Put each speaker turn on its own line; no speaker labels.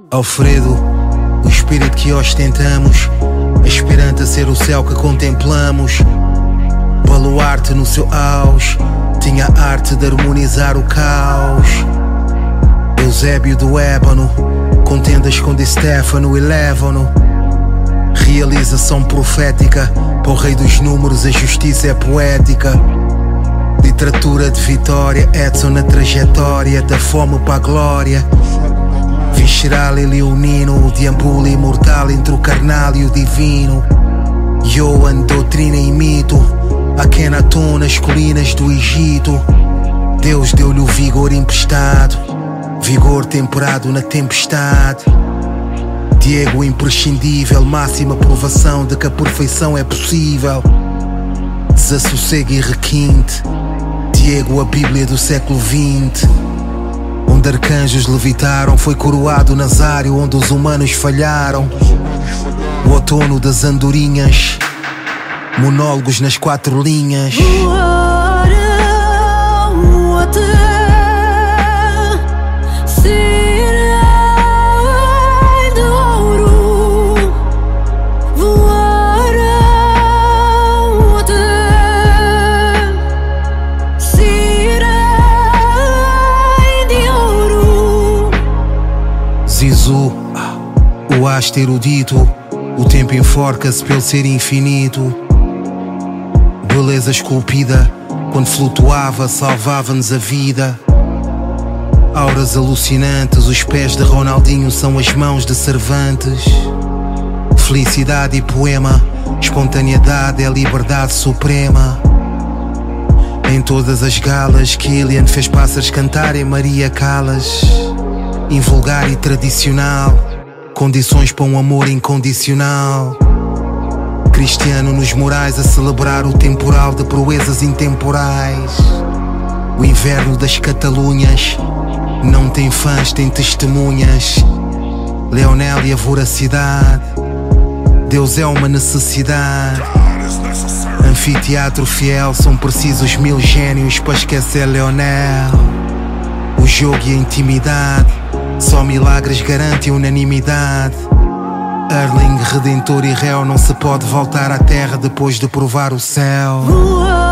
Alfredo, o espírito que ostentamos, aspirante a ser o céu que contemplamos. Baluarte no seu auge, tinha a arte de harmonizar o caos. Eusébio do ébano, contendas com Di Stefano e levam-no. Realização profética, para o rei dos números a justiça é poética. Literatura de vitória, Edson na trajetória, da fome para a glória. Visceral e leonino, deambula imortal entre o carnal e o divino. Yoan, doutrina e mito, Akhenaton nas colinas do Egito. Deus deu-lhe o vigor emprestado, vigor temperado na tempestade. Diego imprescindível, máxima provação de que a perfeição é possível. Desassossego e requinte, Diego, a Bíblia do século XX. Onde arcanjos levitaram, foi coroado Nazário, onde os humanos falharam. O outono das andorinhas, monólogos nas 4 linhas. Zizu, o haste erudito, o tempo enforca-se pelo ser infinito. Beleza esculpida, quando flutuava salvava-nos a vida. Auras alucinantes, os pés de Ronaldinho são as mãos de Cervantes. Felicidade e poema, espontaneidade é a liberdade suprema. Em todas as galas, Killian fez pássaros cantarem Maria Callas. Invulgar e tradicional, condições para um amor incondicional. Cristiano nos morais a celebrar o temporal de proezas intemporais. O inverno das Catalunhas não tem fãs, tem testemunhas. Leonel e a voracidade, Deus é uma necessidade. Anfiteatro fiel, são precisos 1000 gênios para esquecer Leonel. O jogo e a intimidade, só milagres garantem unanimidade. Erling, redentor e réu, não se pode voltar à terra depois de provar o céu.